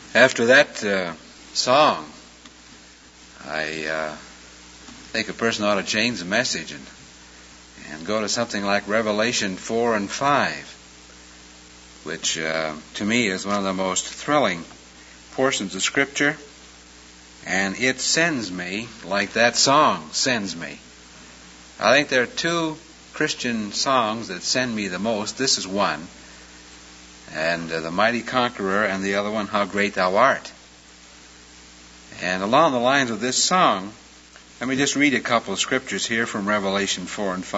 After that song, I think a person ought to change the message and go to something like Revelation 4 and 5, which to me is one of the most thrilling portions of Scripture, and it sends me like that song sends me. I think there are two Christian songs that send me the most. This is one, and The Mighty Conqueror, and the other one, How Great Thou Art. And along the lines of this song, let me just read a couple of scriptures here from Revelation 4 and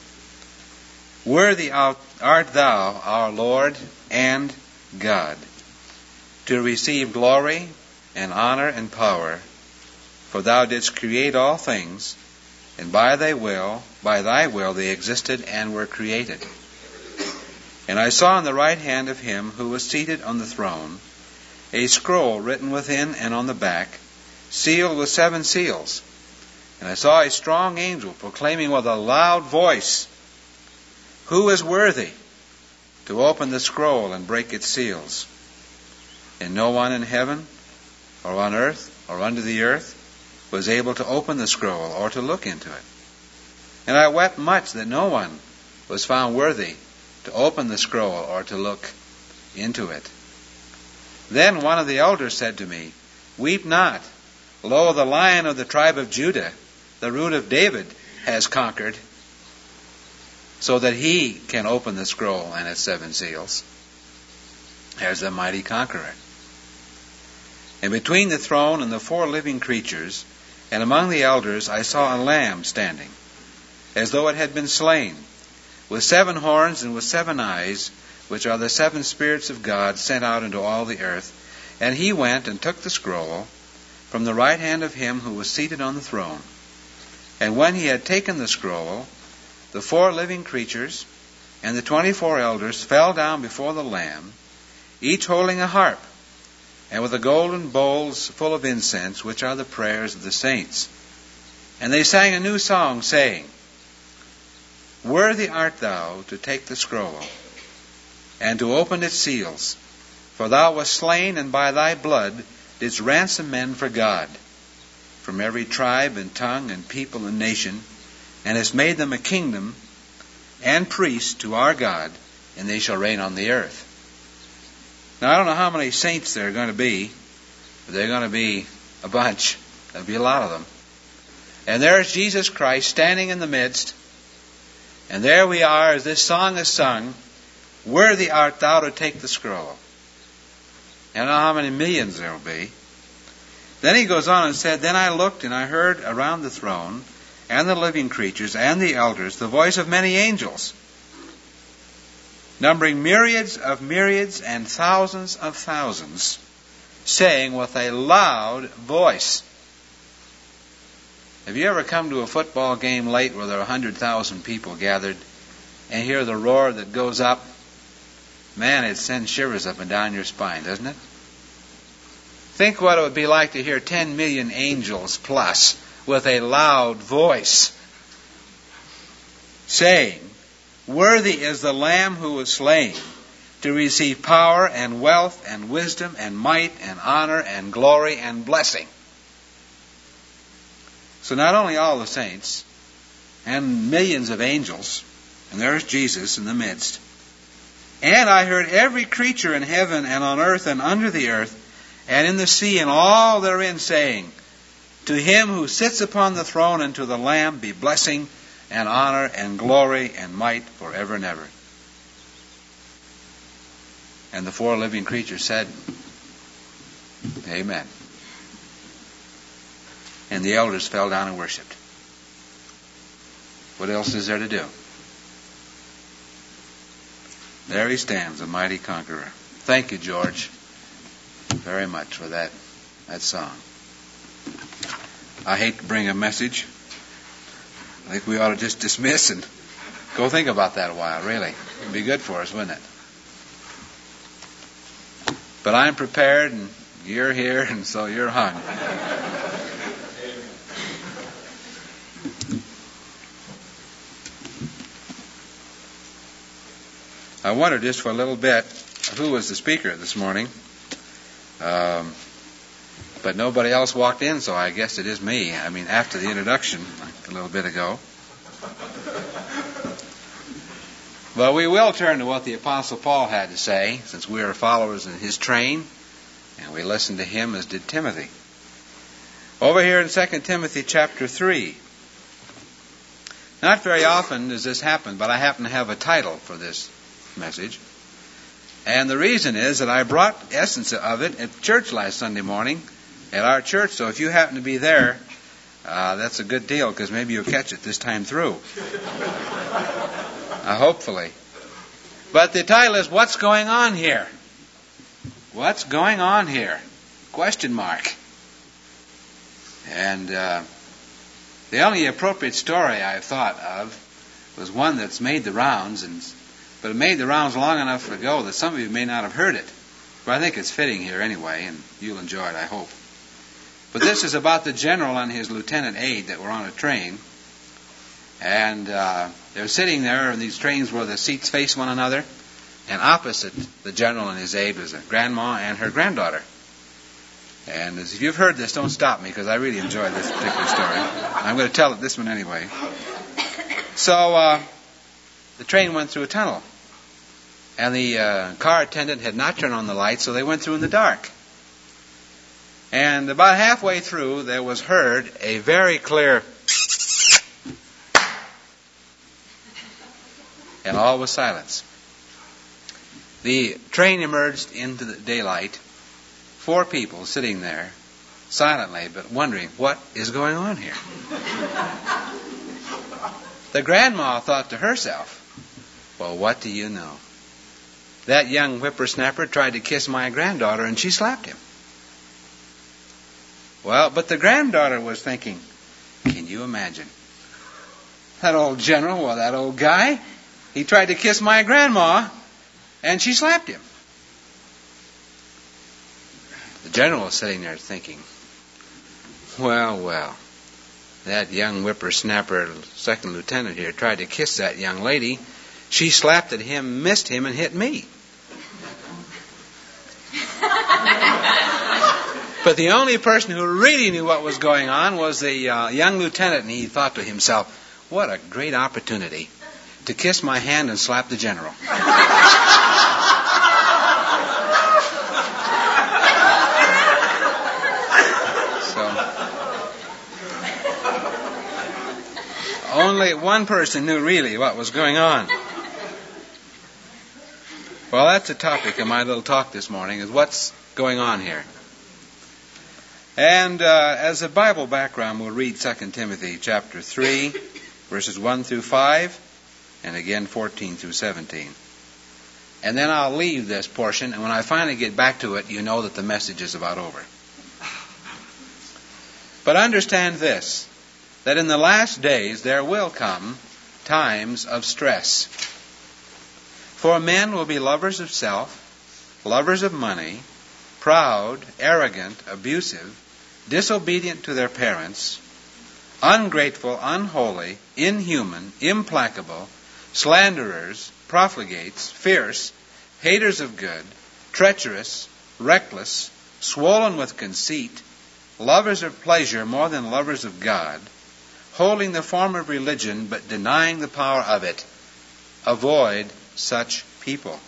5. Worthy art thou, our Lord and God, to receive glory and honor and power, for thou didst create all things, and by thy will they existed and were created. And I saw in the right hand of him who was seated on the throne a scroll written within and on the back, sealed with 7 seals. And I saw a strong angel proclaiming with a loud voice, Who is worthy to open the scroll and break its seals? And no one in heaven or on earth or under the earth was able to open the scroll or to look into it. And I wept much that no one was found worthy to open the scroll or to look into it. Then one of the elders said to me, Weep not. Lo, the Lion of the tribe of Judah, the Root of David, has conquered, so that he can open the scroll and its 7 seals. There's the mighty conqueror. And between the throne and the 4 living creatures, and among the elders, I saw a lamb standing, as though it had been slain, with 7 horns and with 7 eyes, which are the 7 spirits of God sent out into all the earth. And he went and took the scroll from the right hand of him who was seated on the throne. And when he had taken the scroll, the 4 living creatures and the 24 elders fell down before the Lamb, each holding a harp, and with the golden bowls full of incense, which are the prayers of the saints. And they sang a new song, saying, Worthy art thou to take the scroll, and to open its seals, for thou wast slain, and by thy blood didst ransom men for God, from every tribe and tongue and people and nation, and hast made them a kingdom and priests to our God, and they shall reign on the earth. Now, I don't know how many saints there are going to be, but they're going to be a bunch. There'll be a lot of them. And there's Jesus Christ standing in the midst, and there we are as this song is sung, Worthy art thou to take the scroll. I don't know how many millions there will be. Then he goes on and said, Then I looked, and I heard around the throne, and the living creatures, and the elders, the voice of many angels, numbering myriads and thousands of thousands, saying with a loud voice. Have you ever come to a football game late where there are 100,000 people gathered and hear the roar that goes up? Man, it sends shivers up and down your spine, doesn't it? Think what it would be like to hear 10 million angels plus with a loud voice saying, Worthy is the Lamb who was slain to receive power and wealth and wisdom and might and honor and glory and blessing. So not only all the saints and millions of angels, and there's Jesus in the midst, and I heard every creature in heaven and on earth and under the earth and in the sea and all therein saying, To him who sits upon the throne and to the Lamb be blessing and honor and glory and might forever and ever. And the 4 living creatures said, Amen. And the elders fell down and worshipped. What else is there to do? There he stands, a mighty conqueror. Thank you, George, very much for that song. I hate to bring a message. I think we ought to just dismiss and go think about that a while, really. It'd be good for us, wouldn't it? But I'm prepared, and you're here, and so you're hung. I wonder just for a little bit who was the speaker this morning. But nobody else walked in, so I guess it is me. I mean, after the introduction a little bit ago. But we will turn to what the Apostle Paul had to say, since we are followers in his train, and we listen to him as did Timothy. Over here in 2 Timothy chapter 3. Not very often does this happen, but I happen to have a title for this message. And the reason is that I brought the essence of it at church last Sunday morning, at our church, so if you happen to be there, that's a good deal, because maybe you'll catch it this time through. Hopefully. But the title is, What's Going On Here? What's going on here? Question mark. And the only appropriate story I've thought of was one that's made the rounds, but it made the rounds long enough ago that some of you may not have heard it. But I think it's fitting here anyway, and you'll enjoy it, I hope. But this is about the general and his lieutenant aide that were on a train. And they're sitting there in these trains where the seats face one another. And opposite the general and his aide was a grandma and her granddaughter. And if you've heard this, don't stop me, because I really enjoy this particular story. I'm going to tell it this one anyway. So the train went through a tunnel. And the car attendant had not turned on the lights, so they went through in the dark. And about halfway through, there was heard a very clear... and all was silence. The train emerged into the daylight. 4 people sitting there, silently, but wondering, what is going on here? The grandma thought to herself, well, what do you know? That young whippersnapper tried to kiss my granddaughter, and she slapped him. Well, but the granddaughter was thinking, can you imagine? That old general, well, that old guy, he tried to kiss my grandma, and she slapped him. The general was sitting there thinking, well, that young whippersnapper, second lieutenant here, tried to kiss that young lady. She slapped at him, missed him, and hit me. But the only person who really knew what was going on was the young lieutenant, and he thought to himself, what a great opportunity to kiss my hand and slap the general. Only one person knew really what was going on. Well, that's the topic of my little talk this morning, is what's going on here. And as a Bible background, we'll read 2 Timothy chapter 3, verses 1 through 5, and again 14 through 17. And then I'll leave this portion, and when I finally get back to it, you know that the message is about over. But understand this, that in the last days there will come times of stress. For men will be lovers of self, lovers of money, proud, arrogant, abusive, disobedient to their parents, ungrateful, unholy, inhuman, implacable, slanderers, profligates, fierce, haters of good, treacherous, reckless, swollen with conceit, lovers of pleasure more than lovers of God, holding the form of religion but denying the power of it. Avoid such people.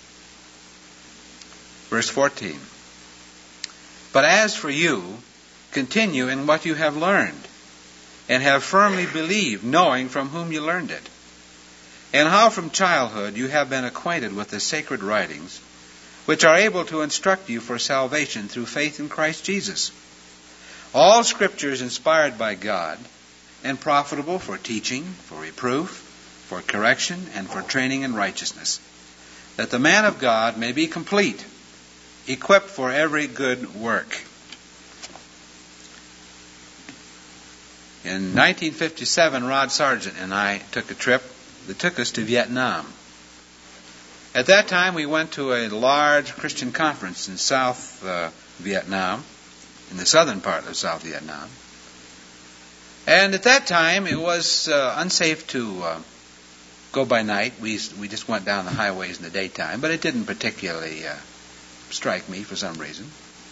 Verse 14. But as for you, continue in what you have learned, and have firmly believed, knowing from whom you learned it, and how from childhood you have been acquainted with the sacred writings, which are able to instruct you for salvation through faith in Christ Jesus. All Scripture is inspired by God, and profitable for teaching, for reproof, for correction, and for training in righteousness, that the man of God may be complete, equipped for every good work. In 1957, Rod Sargent and I took a trip that took us to Vietnam. At that time, we went to a large Christian conference in South Vietnam, in the southern part of South Vietnam. And at that time, it was unsafe to go by night. We just went down the highways in the daytime, but it didn't particularly strike me for some reason.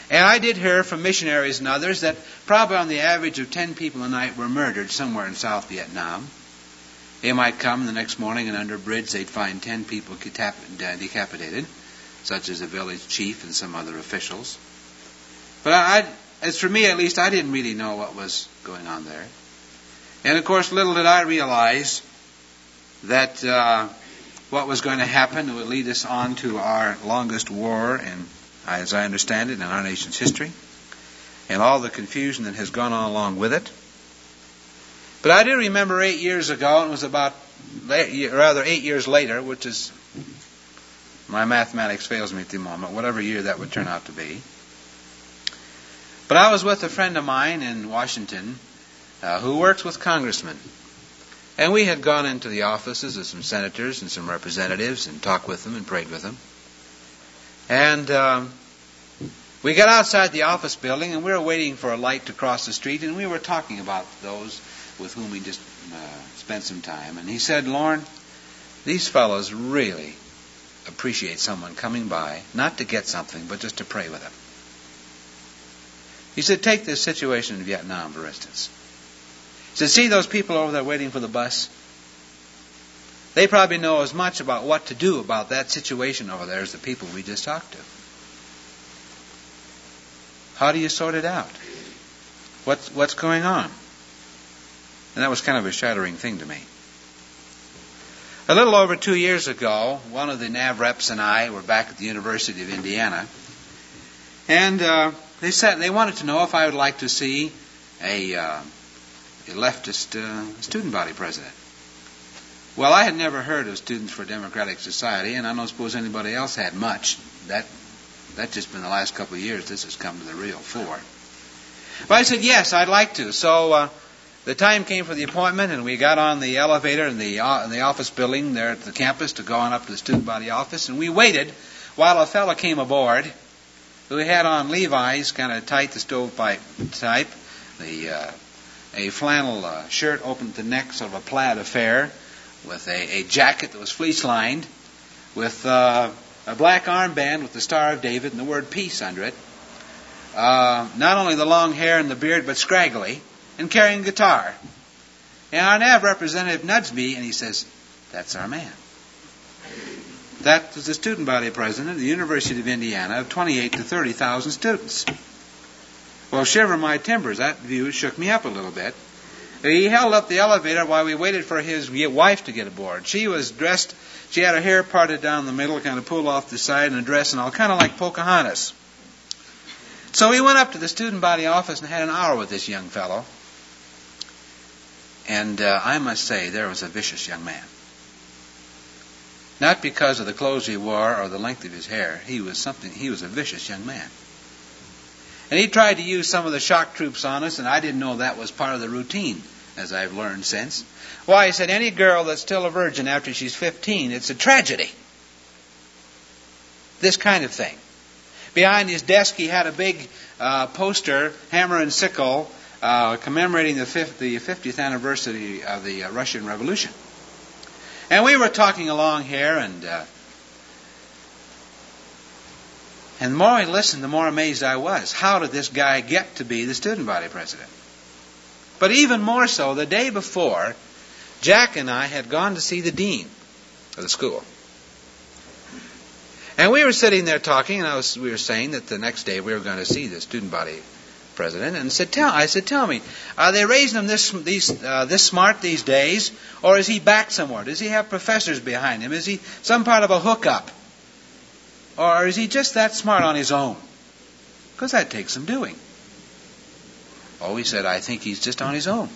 And I did hear from missionaries and others that probably on the average of 10 people a night were murdered somewhere in South Vietnam. They might come the next morning and under a bridge they'd find 10 people decapitated, such as a village chief and some other officials. But as for me at least, I didn't really know what was going on there. And of course, little did I realize that what was going to happen would lead us on to our longest war, and as I understand it, in our nation's history, and all the confusion that has gone on along with it. But I do remember 8 years ago, and it was about 8 years later, which is, my mathematics fails me at the moment, whatever year that would turn out to be. But I was with a friend of mine in Washington who works with congressmen. And we had gone into the offices of some senators and some representatives and talked with them and prayed with them. And we got outside the office building and we were waiting for a light to cross the street, and we were talking about those with whom we just spent some time. And he said, "Lorne, these fellows really appreciate someone coming by, not to get something, but just to pray with them." He said, "Take this situation in Vietnam, for instance." He said, "See those people over there waiting for the bus? They probably know as much about what to do about that situation over there as the people we just talked to. How do you sort it out? What's going on?" And that was kind of a shattering thing to me. A little over 2 years ago, one of the NAV reps and I were back at the University of Indiana, and they said they wanted to know if I would like to see a leftist student body president. Well, I had never heard of Students for a Democratic Society, and I don't suppose anybody else had much. That's just been the last couple of years this has come to the real fore. But I said, yes, I'd like to. So the time came for the appointment, and we got on the elevator in the office building there at the campus to go on up to the student body office, and we waited while a fellow came aboard who had on Levi's, kind of tight, the stovepipe type, a flannel shirt open at the neck, sort of a plaid affair, with a jacket that was fleece-lined, with a black armband with the Star of David and the word peace under it. Not only the long hair and the beard, but scraggly, and carrying a guitar. And our NAV representative nudged me, and he says, "That's our man." That was the student body president of the University of Indiana of 28 to 30,000 students. Well, shiver my timbers, that view shook me up a little bit. He held up the elevator while we waited for his wife to get aboard. She was dressed, she had her hair parted down the middle, kind of pulled off the side, and a dress and all, kind of like Pocahontas. So we went up to the student body office and had an hour with this young fellow. And I must say, there was a vicious young man. Not because of the clothes he wore or the length of his hair. He was a vicious young man. And he tried to use some of the shock troops on us, and I didn't know that was part of the routine, as I've learned since. Why, he said, any girl that's still a virgin after she's 15, it's a tragedy. This kind of thing. Behind his desk he had a big poster, hammer and sickle, commemorating the 50th anniversary of the Russian Revolution. And we were talking along here, and the more I listened, the more amazed I was. How did this guy get to be the student body president? But even more so, the day before, Jack and I had gone to see the dean of the school. And we were sitting there talking, and we were saying that the next day we were going to see the student body president. And I said, tell me, are they raising him this smart these days, or is he back somewhere? Does he have professors behind him? Is he some part of a hookup? Or is he just that smart on his own? Because that takes some doing. Oh, he said, I think he's just on his own.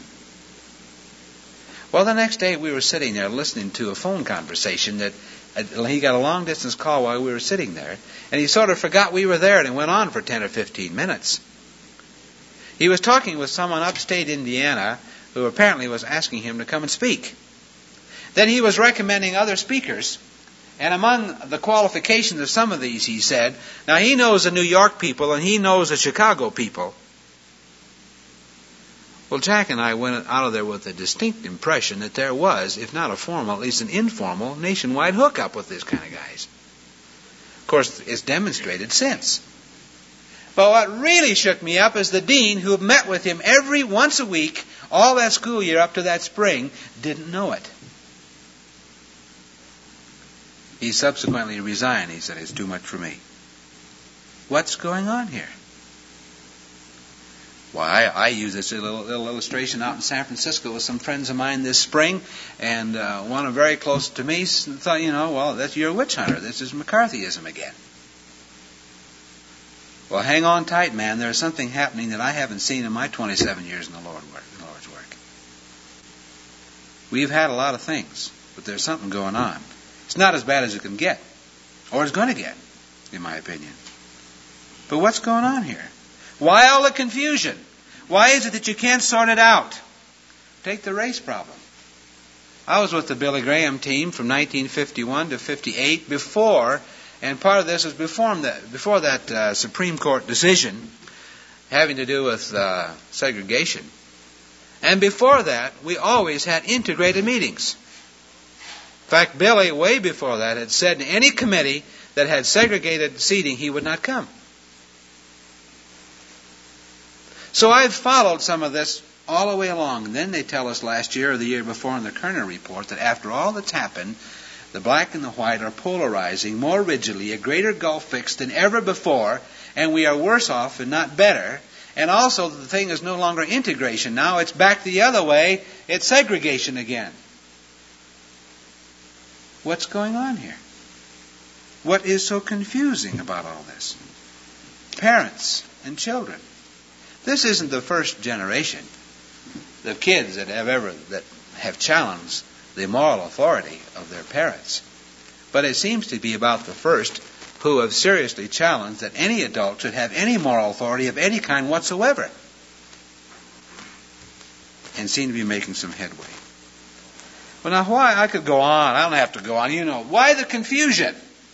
Well, the next day we were sitting there listening to a phone conversation that he got a long distance call while we were sitting there, and he sort of forgot we were there, and it went on for 10 or 15 minutes. He was talking with someone upstate Indiana who apparently was asking him to come and speak. Then he was recommending other speakers. And among the qualifications of some of these, he said, now he knows the New York people and he knows the Chicago people. Well, Jack and I went out of there with a distinct impression that there was, if not a formal, at least an informal, nationwide hookup with these kind of guys. Of course, it's demonstrated since. But what really shook me up is the dean, who met with him every once a week, all that school year up to that spring, didn't know it. He subsequently resigned. He said, "It's too much for me." What's going on here? Why, I used this little illustration out in San Francisco with some friends of mine this spring, and one very close to me thought, well, you're a witch hunter. This is McCarthyism again. Well, hang on tight, man. There's something happening that I haven't seen in my 27 years in the Lord's work. We've had a lot of things, but there's something going on. It's not as bad as it can get, or it's going to get, in my opinion. But what's going on here? Why all the confusion? Why is it that you can't sort it out? Take the race problem. I was with the Billy Graham team from 1951 to 58 before, and part of this was before that Supreme Court decision having to do with segregation. And before that, we always had integrated meetings. In fact, Billy, way before that, had said in any committee that had segregated seating, he would not come. So I've followed some of this all the way along. And then they tell us last year or the year before in the Kerner report that after all that's happened, the black and the white are polarizing more rigidly, a greater gulf fixed than ever before, and we are worse off and not better. And also the thing is no longer integration. Now it's back the other way. It's segregation again. What's going on here? What is so confusing about all this? Parents and children. This isn't the first generation of kids that have challenged the moral authority of their parents. But it seems to be about the first who have seriously challenged that any adult should have any moral authority of any kind whatsoever, and seem to be making some headway. Well, now, why? I could go on. I don't have to go on. Why the confusion?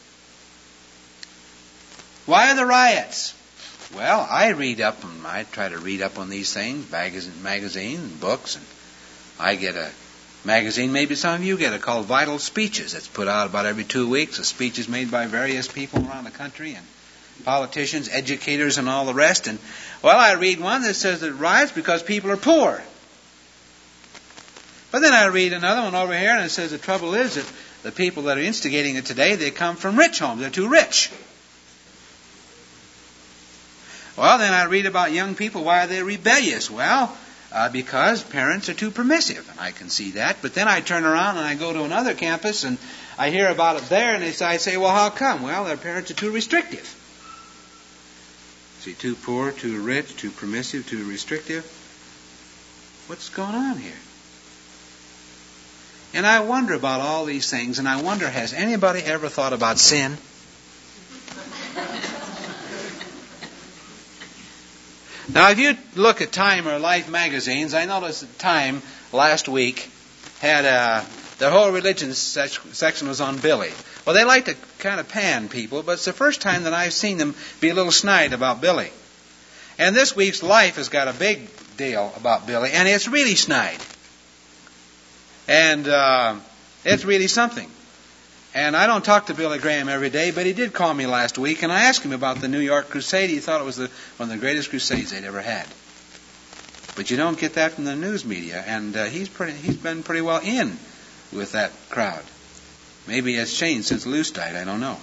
Why the riots? Well, I try to read up on these things, magazines and books, and I get a magazine, maybe some of you get it, called Vital Speeches. It's put out about every 2 weeks. The speeches made by various people around the country, and politicians, educators, and all the rest. And, well, I read one that says it riots because people are poor. But then I read another one over here, and it says the trouble is that the people that are instigating it today, they come from rich homes. They're too rich. Well, then I read about young people. Why are they rebellious? Well, because parents are too permissive, and I can see that. But then I turn around and I go to another campus, and I hear about it there, and I say, well, how come? Well, their parents are too restrictive. See, too poor, too rich, too permissive, too restrictive. What's going on here? And I wonder about all these things, and I wonder, has anybody ever thought about sin? Now, if you look at Time or Life magazines, I noticed that Time last week had their whole religion section was on Billy. Well, they like to kind of pan people, but it's the first time that I've seen them be a little snide about Billy. And this week's Life has got a big deal about Billy, and it's really snide. And it's really something. And I don't talk to Billy Graham every day, but he did call me last week, and I asked him about the New York Crusade. He thought it was one of the greatest crusades they'd ever had. But you don't get that from the news media, and he's been pretty well in with that crowd. Maybe it's changed since Luce died, I don't know.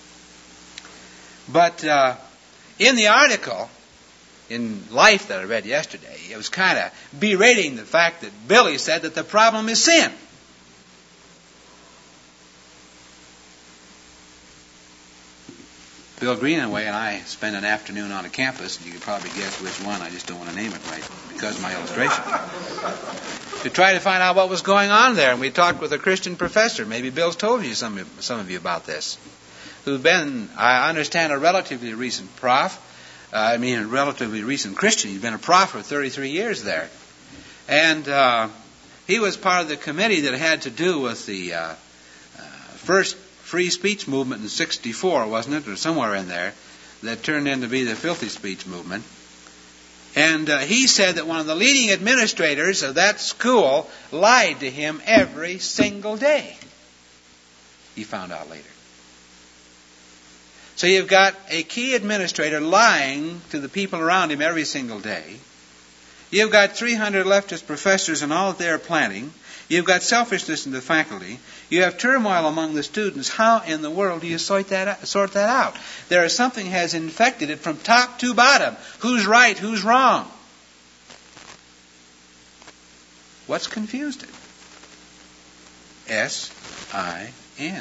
But in the article in Life that I read yesterday, it was kind of berating the fact that Billy said that the problem is sin. Bill Greenaway and I spent an afternoon on a campus, and you can probably guess which one. I just don't want to name it right because of my illustration. To try to find out what was going on there, and we talked with a Christian professor. Maybe Bill's told you some of you about this. Who's been, I understand, a relatively recent a relatively recent Christian. He's been a prof for 33 years there, and he was part of the committee that had to do with the first free speech movement in 1964, wasn't it, or somewhere in there, that turned into be the filthy speech movement. And he said that one of the leading administrators of that school lied to him every single day. He found out later. So you've got a key administrator lying to the people around him every single day. You've got 300 leftist professors and all that they are planning. You've got selfishness in the faculty. You have turmoil among the students. How in the world do you sort that out? There is something has infected it from top to bottom. Who's right? Who's wrong? What's confused it? S-I-N.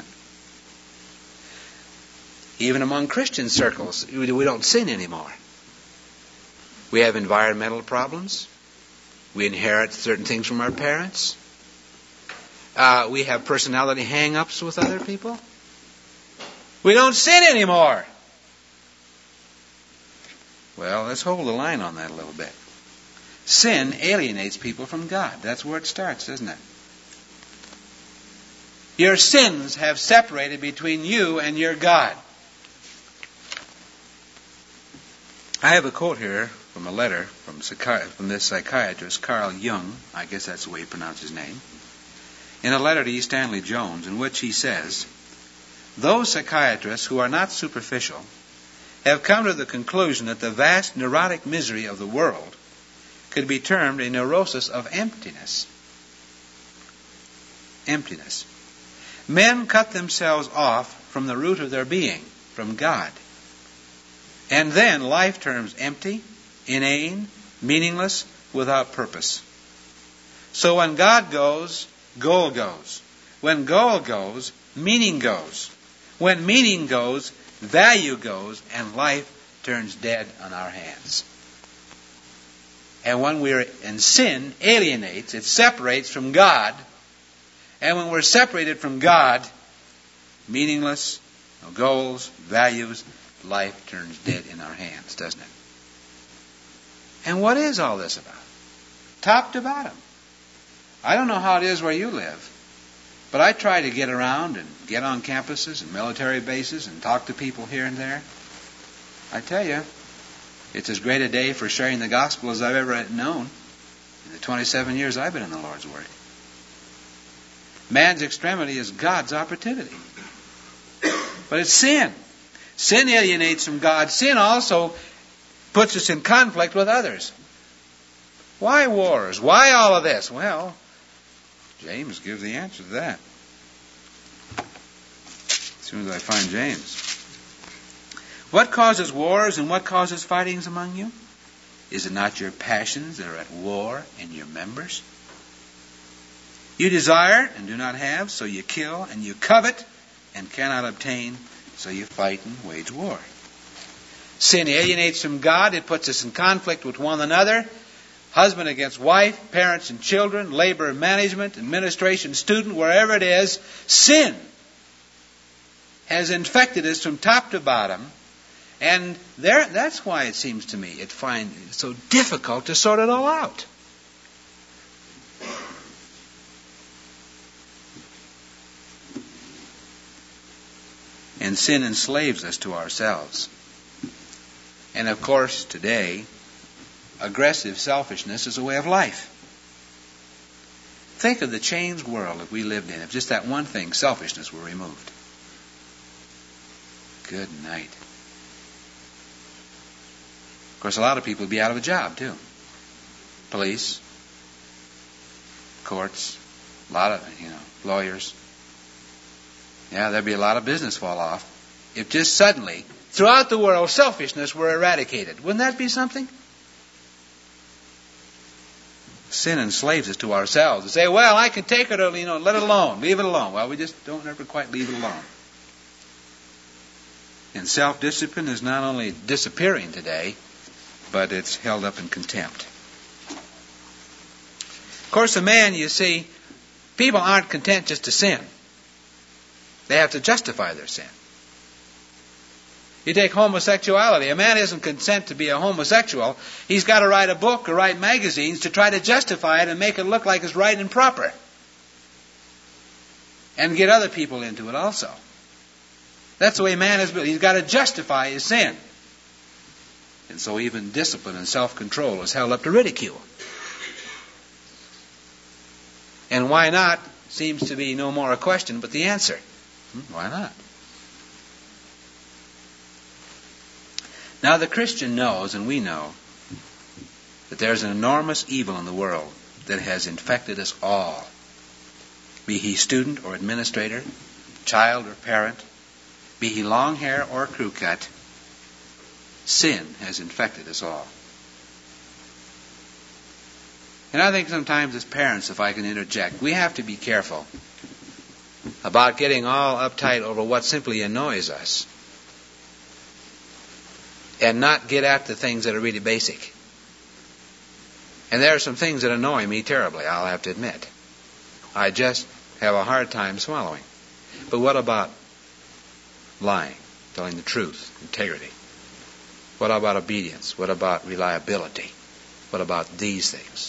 Even among Christian circles, we don't sin anymore. We have environmental problems. We inherit certain things from our parents. We have personality hang-ups with other people. We don't sin anymore. Well, let's hold the line on that a little bit. Sin alienates people from God. That's where it starts, doesn't it? Your sins have separated between you and your God. I have a quote here from a letter from this psychiatrist, Carl Jung, I guess that's the way you pronounce his name, in a letter to E. Stanley Jones, in which he says, "Those psychiatrists who are not superficial have come to the conclusion that the vast neurotic misery of the world could be termed a neurosis of emptiness. Emptiness. Men cut themselves off from the root of their being, from God. And then life turns empty, inane, meaningless, without purpose. So when God goes, goal goes. When goal goes, meaning goes. When meaning goes, value goes, and life turns dead on our hands. And when we're in sin, alienates, it separates from God. And when we're separated from God, meaningless, no goals, values, life turns dead in our hands, doesn't it? And what is all this about? Top to bottom. I don't know how it is where you live, but I try to get around and get on campuses and military bases and talk to people here and there. I tell you, it's as great a day for sharing the gospel as I've ever known in the 27 years I've been in the Lord's work. Man's extremity is God's opportunity. But it's sin. Sin alienates from God. Sin also puts us in conflict with others. Why wars? Why all of this? Well, James gives the answer to that. As soon as I find James. What causes wars and what causes fightings among you? Is it not your passions that are at war in your members? You desire and do not have, so you kill, and you covet and cannot obtain, so you fight and wage war. Sin alienates from God. It puts us in conflict with one another. Husband against wife, parents and children, labor and management, administration, student, wherever it is. Sin has infected us from top to bottom. And that's why it seems to me it so difficult to sort it all out. And sin enslaves us to ourselves. And of course, today, aggressive selfishness is a way of life. Think of the changed world that we lived in if just that one thing, selfishness, were removed. Good night. Of course, a lot of people would be out of a job, too. Police, courts, a lot of, lawyers. Yeah, there'd be a lot of business fall off if just suddenly, throughout the world, selfishness were eradicated. Wouldn't that be something? Sin enslaves us to ourselves. We say, well, I can take it or, let it alone, leave it alone. Well, we just don't ever quite leave it alone. And self-discipline is not only disappearing today, but it's held up in contempt. Of course, a man, you see, people aren't content just to sin. They have to justify their sin. You take homosexuality. A man isn't content to be a homosexual. He's got to write a book or write magazines to try to justify it and make it look like it's right and proper. And get other people into it also. That's the way man is built. He's got to justify his sin. And so even discipline and self-control is held up to ridicule. And why not seems to be no more a question but the answer. Why not? Now the Christian knows, and we know, that there's an enormous evil in the world that has infected us all. Be he student or administrator, child or parent, be he long hair or crew cut, sin has infected us all. And I think sometimes as parents, if I can interject, we have to be careful about getting all uptight over what simply annoys us and not get at the things that are really basic. And there are some things that annoy me terribly, I'll have to admit. I just have a hard time swallowing. But what about lying, telling the truth, integrity? What about obedience? What about reliability? What about these things?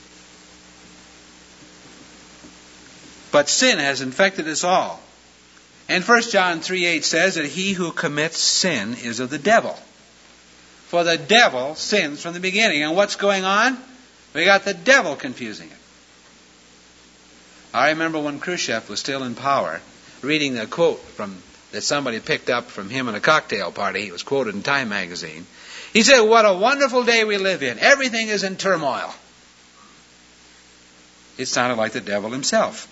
But sin has infected us all. And 1 John 3:8 says that he who commits sin is of the devil. For the devil sins from the beginning. And what's going on? We got the devil confusing it. I remember when Khrushchev was still in power, reading the quote that somebody picked up from him in a cocktail party. He was quoted in Time magazine. He said, "What a wonderful day we live in. Everything is in turmoil." It sounded like the devil himself.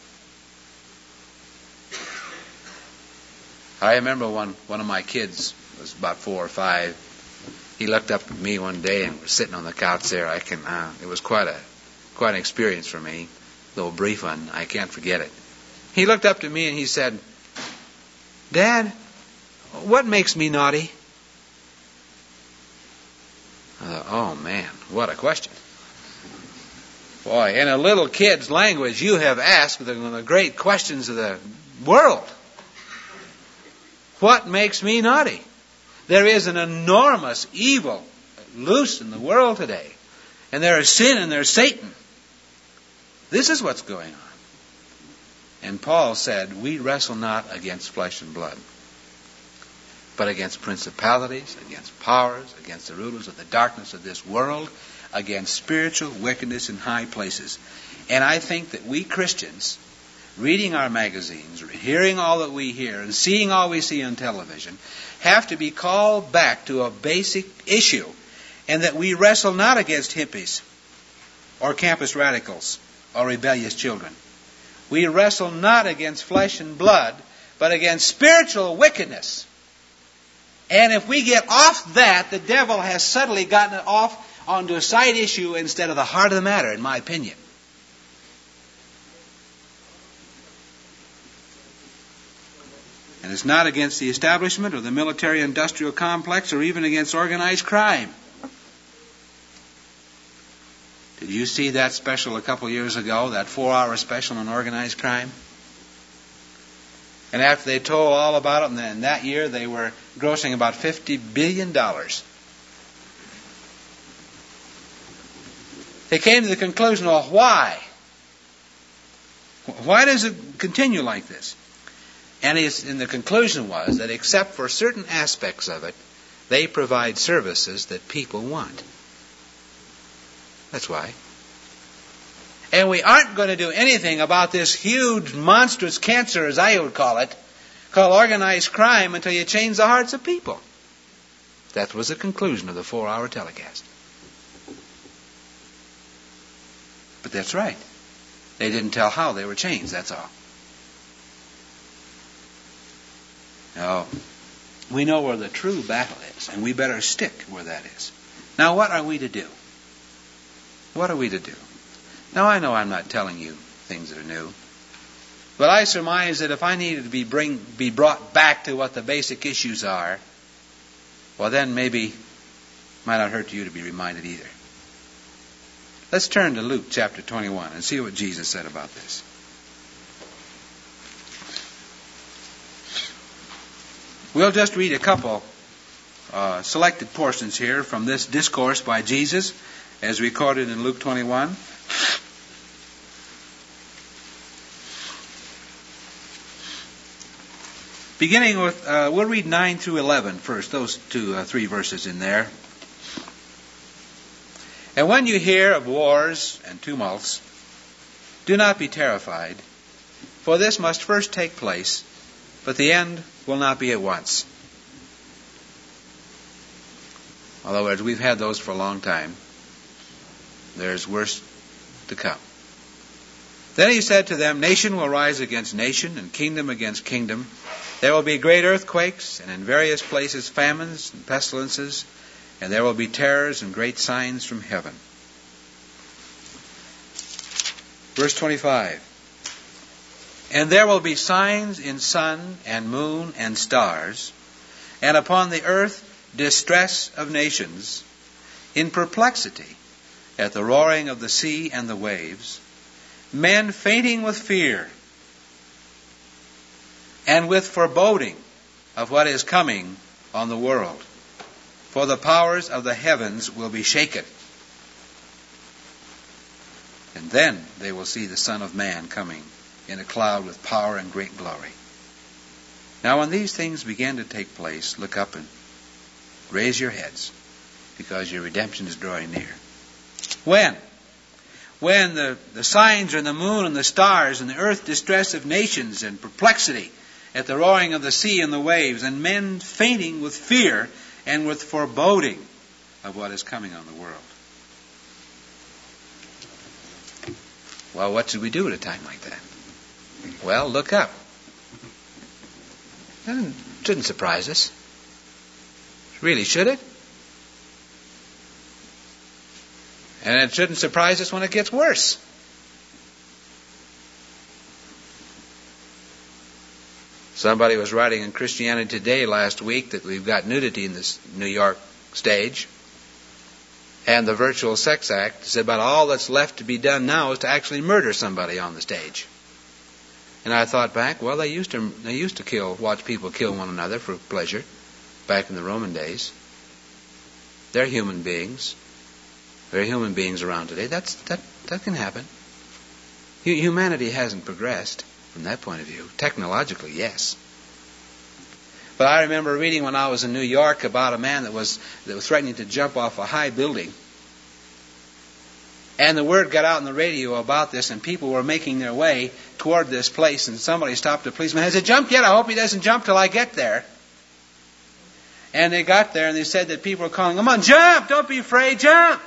I remember one of my kids was about 4 or 5. He looked up at me one day and was sitting on the couch there. It was quite an experience for me, a little brief one. I can't forget it. He looked up to me and he said, "Dad, what makes me naughty?" I thought, oh man, what a question. Boy, in a little kid's language, you have asked the great questions of the world. What makes me naughty? There is an enormous evil loose in the world today. And there is sin and there's Satan. This is what's going on. And Paul said, we wrestle not against flesh and blood, but against principalities, against powers, against the rulers of the darkness of this world, against spiritual wickedness in high places. And I think that we Christians, reading our magazines, hearing all that we hear, and seeing all we see on television, have to be called back to a basic issue, and that we wrestle not against hippies or campus radicals or rebellious children. We wrestle not against flesh and blood, but against spiritual wickedness. And if we get off that, the devil has suddenly gotten it off onto a side issue instead of the heart of the matter, in my opinion. And it's not against the establishment or the military-industrial complex or even against organized crime. Did you see that special a couple years ago, that 4-hour special on organized crime? And after they told all about it, and then that year they were grossing about $50 billion. They came to the conclusion, well, why? Why does it continue like this? And the conclusion was that except for certain aspects of it, they provide services that people want. That's why. And we aren't going to do anything about this huge, monstrous cancer, as I would call it, called organized crime, until you change the hearts of people. That was the conclusion of the 4-hour telecast. But that's right. They didn't tell how they were changed, that's all. No. We know where the true battle is, and we better stick where that is. Now, what are we to do? What are we to do? Now, I know I'm not telling you things that are new, but I surmise that if I needed to be brought back to what the basic issues are, well, then maybe it might not hurt you to be reminded either. Let's turn to Luke chapter 21 and see what Jesus said about this. We'll just read a couple selected portions here from this discourse by Jesus as recorded in Luke 21. Beginning with, we'll read 9 through 11 first, those three verses in there. And when you hear of wars and tumults, do not be terrified, for this must first take place, but the end will not be at once. In other words, we've had those for a long time. There's worse to come. Then he said to them, nation will rise against nation, and kingdom against kingdom. There will be great earthquakes, and in various places famines and pestilences, and there will be terrors and great signs from heaven. Verse 25. And there will be signs in sun and moon and stars, and upon the earth distress of nations, in perplexity at the roaring of the sea and the waves, men fainting with fear, and with foreboding of what is coming on the world. For the powers of the heavens will be shaken. And then they will see the Son of Man coming in a cloud with power and great glory. Now when these things begin to take place, look up and raise your heads, because your redemption is drawing near. When? When the signs are in the moon and the stars, and the earth distress of nations, and perplexity at the roaring of the sea and the waves, and men fainting with fear and with foreboding of what is coming on the world. Well, what should we do at a time like that? Well, look up. It shouldn't surprise us. Really, should it? And it shouldn't surprise us when it gets worse. Somebody was writing in Christianity Today last week that we've got nudity in this New York stage. And the virtual sex act said about all that's left to be done now is to actually murder somebody on the stage. And I thought back, well, they used to watch people kill one another for pleasure back in the Roman days. They're human beings. There are human beings around today. That can happen. Humanity hasn't progressed from that point of view. Technologically, yes. But I remember reading when I was in New York about a man that was threatening to jump off a high building. And the word got out on the radio about this, and people were making their way toward this place, and somebody stopped a policeman. Has he jumped yet? I hope he doesn't jump till I get there. And they got there, and they said that people were calling, come on, jump! Don't be afraid, jump!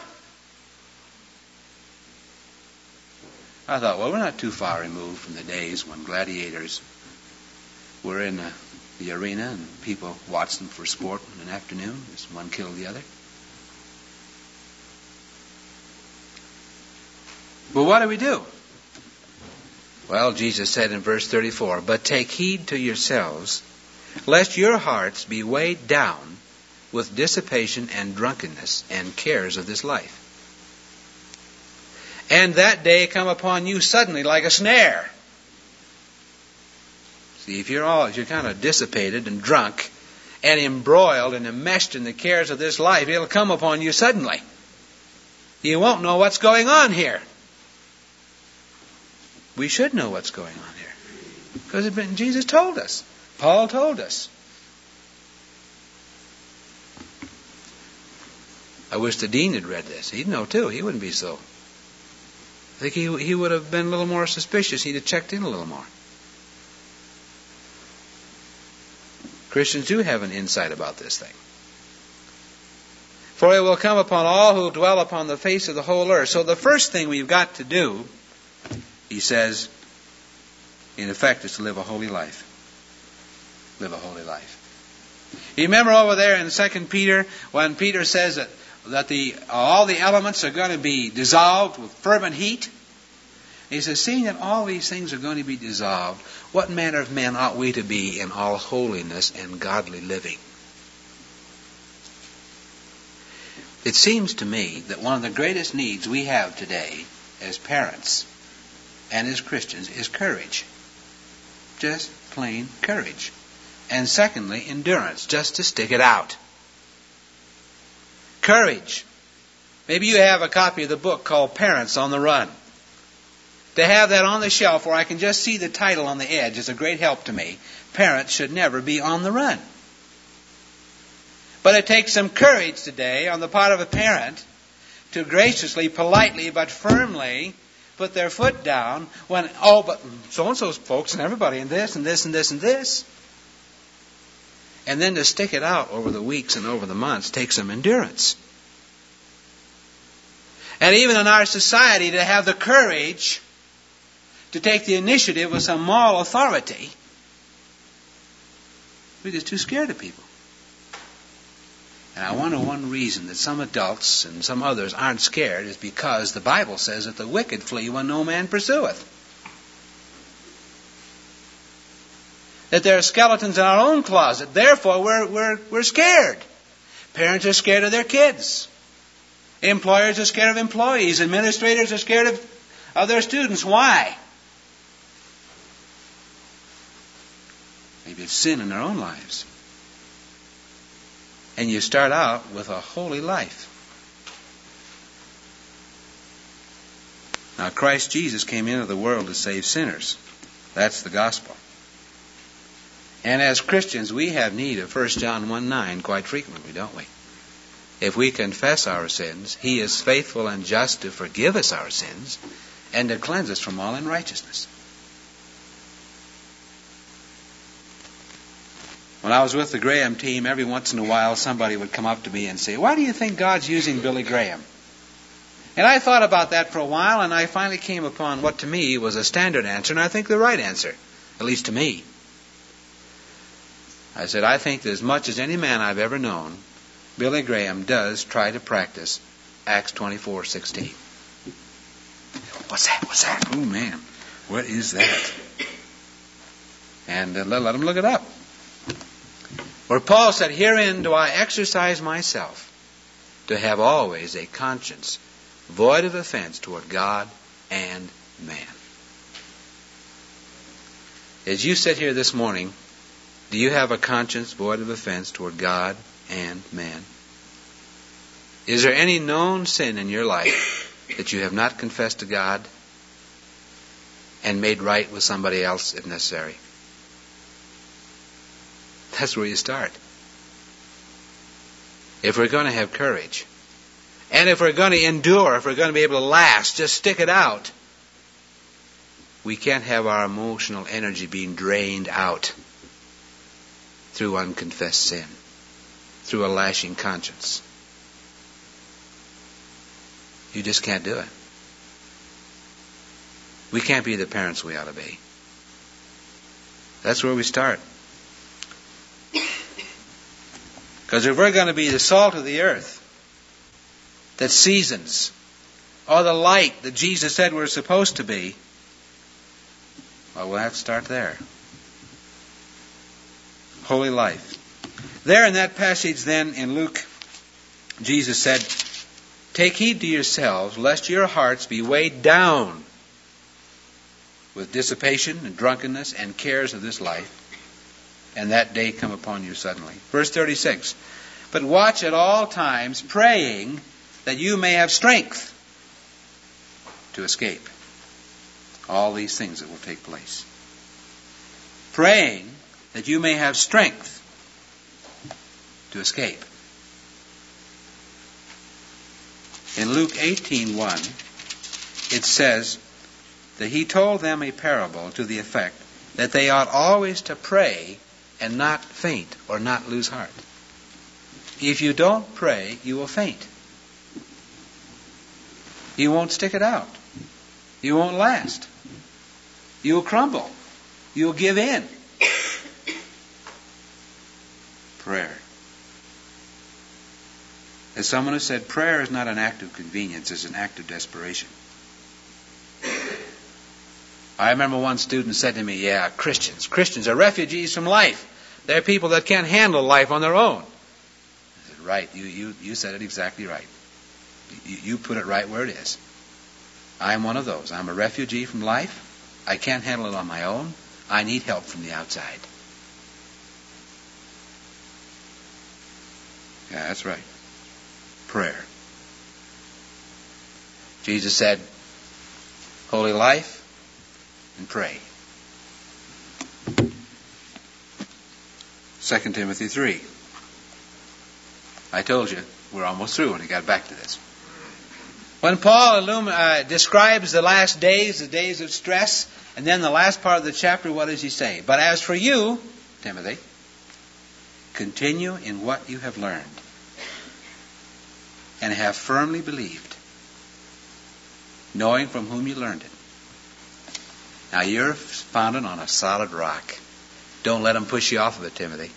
I thought, well, we're not too far removed from the days when gladiators were in the arena and people watched them for sport in an afternoon as one killed the other. Well, what do we do? Well, Jesus said in verse 34, but take heed to yourselves, lest your hearts be weighed down with dissipation and drunkenness and cares of this life. And that day come upon you suddenly like a snare. See, if you're kind of dissipated and drunk and embroiled and enmeshed in the cares of this life, it'll come upon you suddenly. You won't know what's going on here. We should know what's going on here, because Jesus told us. Paul told us. I wish the dean had read this. He'd know too. He wouldn't be so. I think he would have been a little more suspicious. He'd have checked in a little more. Christians do have an insight about this thing. For it will come upon all who dwell upon the face of the whole earth. So the first thing we've got to do, he says, in effect, is to live a holy life. Live a holy life. You remember over there in 2 Peter, when Peter says that all the elements are going to be dissolved with fervent heat? He says, seeing that all these things are going to be dissolved, what manner of men ought we to be in all holiness and godly living? It seems to me that one of the greatest needs we have today as parents and as Christians is courage. Just plain courage. And secondly, endurance, just to stick it out. Courage. Maybe you have a copy of the book called Parents on the Run. To have that on the shelf where I can just see the title on the edge is a great help to me. Parents should never be on the run. But it takes some courage today on the part of a parent to graciously, politely, but firmly put their foot down when, but so-and-so's folks and everybody and this and this and this and this. And then to stick it out over the weeks and over the months takes some endurance. And even in our society, to have the courage to take the initiative with some moral authority, we're just too scared of people. And I wonder one reason that some adults and some others aren't scared is because the Bible says that the wicked flee when no man pursueth. That there are skeletons in our own closet. Therefore, we're scared. Parents are scared of their kids. Employers are scared of employees. Administrators are scared of their students. Why? Maybe it's sin in their own lives. And you start out with a holy life. Now, Christ Jesus came into the world to save sinners. That's the gospel. And as Christians, we have need of 1 John 1:9 quite frequently, don't we? If we confess our sins, He is faithful and just to forgive us our sins and to cleanse us from all unrighteousness. When I was with the Graham team, every once in a while somebody would come up to me and say, "Why do you think God's using Billy Graham?" And I thought about that for a while, and I finally came upon what to me was a standard answer, and I think the right answer, at least to me. I said, I think that as much as any man I've ever known, Billy Graham does try to practice Acts 24:16. What's that? Oh, man. What is that? And let him look it up. Where Paul said, "Herein do I exercise myself to have always a conscience void of offense toward God and man." As you sit here this morning, do you have a conscience void of offense toward God and man? Is there any known sin in your life that you have not confessed to God and made right with somebody else if necessary? That's where you start. If we're going to have courage, and if we're going to endure, if we're going to be able to last, just stick it out, we can't have our emotional energy being drained out through unconfessed sin, through a lashing conscience. You just can't do it. We can't be the parents we ought to be. That's where we start. Because if we're going to be the salt of the earth that seasons, or the light that Jesus said we're supposed to be, well, we'll have to start there. Holy life. There in that passage then in Luke, Jesus said, "Take heed to yourselves, lest your hearts be weighed down with dissipation and drunkenness and cares of this life, and that day come upon you suddenly." Verse 36, "But watch at all times, praying that you may have strength to escape all these things that will take place." Praying that you may have strength to escape. In Luke 18:1, it says that He told them a parable to the effect that they ought always to pray and not faint or not lose heart. If you don't pray, you will faint. You won't stick it out. You won't last. You'll crumble. You'll give in. Prayer. As someone who said, prayer is not an act of convenience, it's an act of desperation. I remember one student said to me, "Yeah, Christians are refugees from life. They're people that can't handle life on their own." I said, right, you said it exactly right. You put it right where it is. I'm one of those. I'm a refugee from life. I can't handle it on my own. I need help from the outside. Yeah, that's right. Prayer. Jesus said, holy life and pray. 2 Timothy 3. I told you, we're almost through when he got back to this. When Paul describes the last days, the days of stress, and then the last part of the chapter, what does he say? "But as for you, Timothy, continue in what you have learned and have firmly believed, knowing from whom you learned it. Now you're founded on a solid rock. Don't let them push you off of it, Timothy.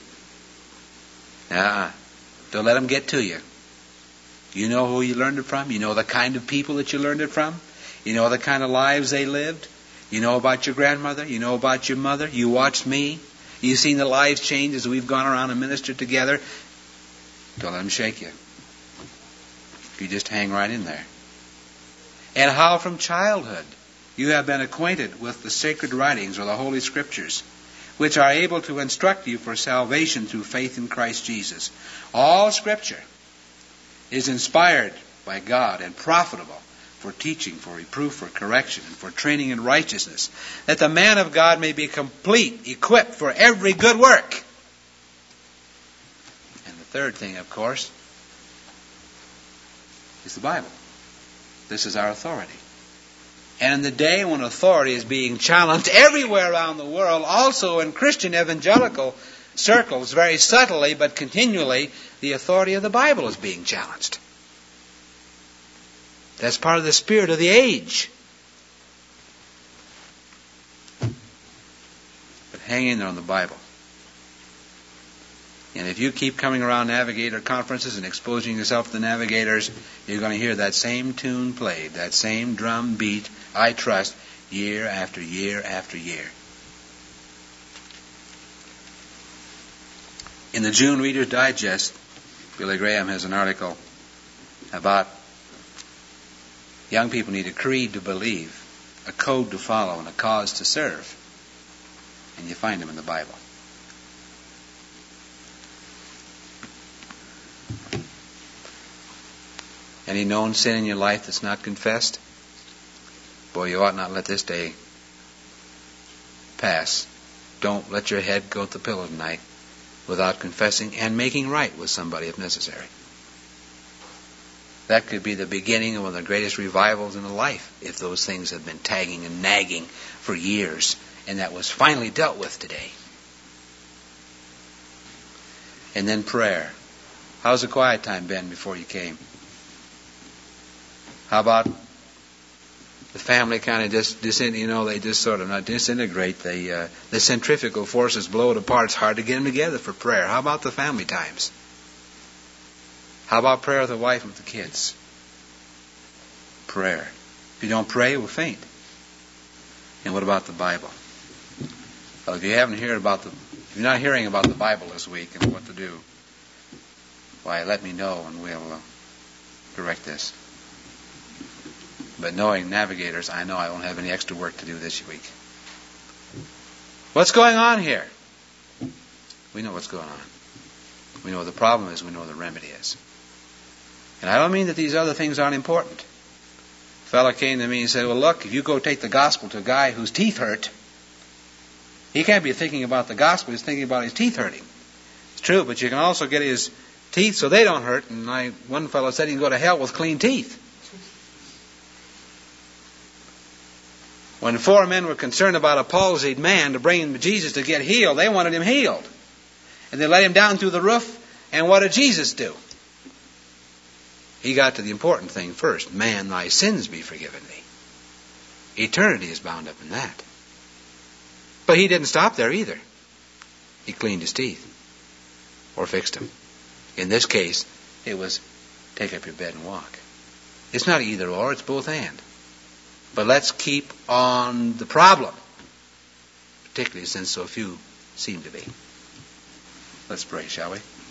Don't let them get to you. You know who you learned it from. You know the kind of people that you learned it from. You know the kind of lives they lived. You know about your grandmother. You know about your mother. You watched me. You've seen the lives change as we've gone around and ministered together. Don't let them shake you. You just hang right in there. And how from childhood you have been acquainted with the sacred writings or the Holy Scriptures, which are able to instruct you for salvation through faith in Christ Jesus. All Scripture is inspired by God and profitable for teaching, for reproof, for correction, and for training in righteousness, that the man of God may be complete, equipped for every good work. And the third thing, of course, is the Bible. This is our authority. And in the day when authority is being challenged everywhere around the world, also in Christian evangelical circles, very subtly but continually, the authority of the Bible is being challenged. That's part of the spirit of the age. But hang in there on the Bible. And if you keep coming around Navigator conferences and exposing yourself to the Navigators, you're going to hear that same tune played, that same drum beat, I trust, year after year after year. In the June Reader's Digest, Billy Graham has an article about young people need a creed to believe, a code to follow, and a cause to serve. And you find them in the Bible. Any known sin in your life that's not confessed? Boy, you ought not let this day pass. Don't let your head go to the pillow tonight without confessing and making right with somebody if necessary. That could be the beginning of one of the greatest revivals in life if those things have been tagging and nagging for years and that was finally dealt with today. And then prayer. How's the quiet time been before you came? How about the family kind of they just sort of not disintegrate. The centrifugal forces blow it apart. It's hard to get them together for prayer. How about the family times? How about prayer with the wife and with the kids? Prayer. If you don't pray, we'll faint. And what about the Bible? Well, if you're not hearing about the Bible this week and what to do, why, let me know and we'll correct this. But knowing Navigators, I know I won't have any extra work to do this week. What's going on here? We know what's going on. We know what the problem is. We know what the remedy is. And I don't mean that these other things aren't important. A fellow came to me and said, well, look, if you go take the gospel to a guy whose teeth hurt, he can't be thinking about the gospel. He's thinking about his teeth hurting. It's true, but you can also get his teeth so they don't hurt. And one fellow said he can go to hell with clean teeth. When 4 men were concerned about a palsied man to bring him to Jesus to get healed, they wanted him healed. And they let him down through the roof, and what did Jesus do? He got to the important thing first. Man, thy sins be forgiven thee. Eternity is bound up in that. But he didn't stop there either. He cleaned his teeth. Or fixed them. In this case, it was take up your bed and walk. It's not either or, it's both and. But let's keep on the problem, particularly since so few seem to be. Let's pray, shall we?